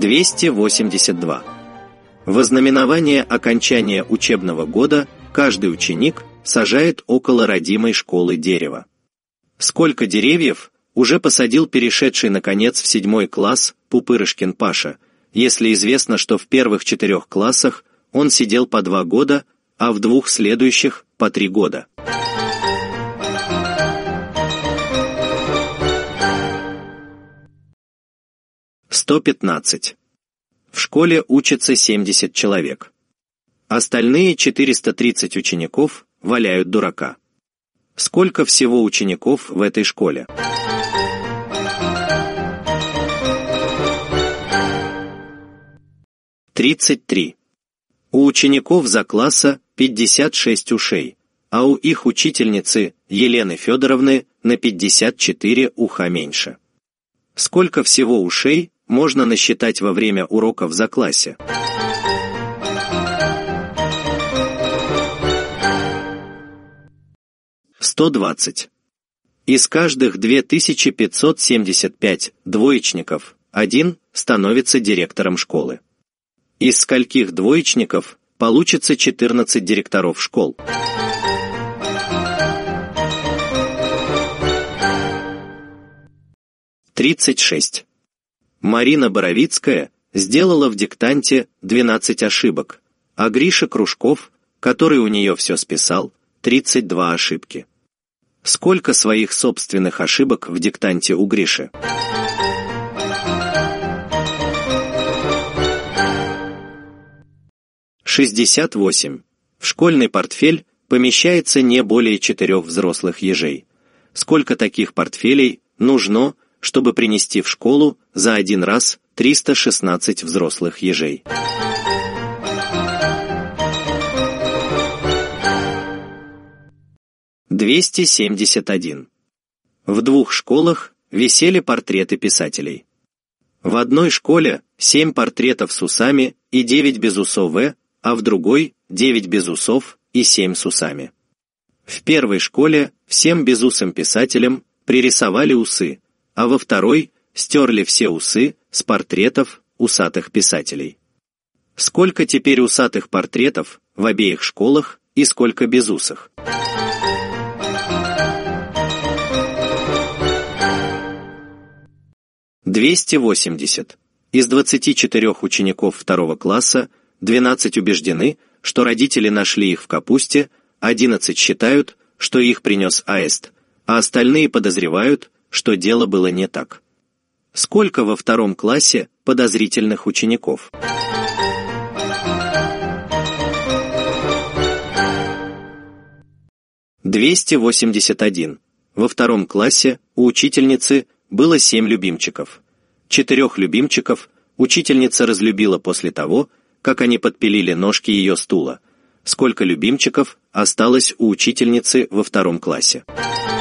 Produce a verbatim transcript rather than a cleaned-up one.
двести восемьдесят два. Во знаменование окончания учебного года каждый ученик сажает около родимой школы дерево. Сколько деревьев уже посадил перешедший, наконец, в седьмой класс Пупырышкин Паша, если известно, что в первых четырех классах он сидел по два года, а в двух следующих – по три года. сто пятнадцать. В школе учатся семьдесят человек. Остальные четыреста тридцать учеников валяют дурака. Сколько всего учеников в этой школе? тридцать три. У учеников за класса пятьдесят шесть ушей, а у их учительницы Елены Федоровны на пятьдесят четыре уха меньше. Сколько всего ушей можно насчитать во время уроков за классе? сто двадцать. Из каждых две тысячи пятьсот семьдесят пять двоечников один становится директором школы. Из скольких двоечников получится четырнадцать директоров школ? тридцать шесть. Марина Боровицкая сделала в диктанте двенадцать ошибок, а Гриша Кружков, который у нее все списал, тридцать две ошибки. Сколько своих собственных ошибок в диктанте у Гриши? шестьдесят восемь. В школьный портфель помещается не более четырех взрослых ежей. Сколько таких портфелей нужно, чтобы принести в школу за один раз триста шестнадцать взрослых ежей? двести семьдесят один. В двух школах висели портреты писателей. В одной школе семь портретов с усами и девять без усов, а в другой девять без усов и семь с усами. В первой школе всем безусым писателям пририсовали усы, а во второй стерли все усы с портретов усатых писателей. Сколько теперь усатых портретов в обеих школах и сколько безусых? двести восемьдесят. Из двадцати четырёх учеников второго класса двенадцать убеждены, что родители нашли их в капусте, одиннадцать считают, что их принес аист, а остальные подозревают, что дело было не так. Сколько во втором классе подозрительных учеников? двести восемьдесят один. Во втором классе у учительницы было семь любимчиков. Четырех любимчиков учительница разлюбила после того, как они подпилили ножки ее стула. Сколько любимчиков осталось у учительницы во втором классе?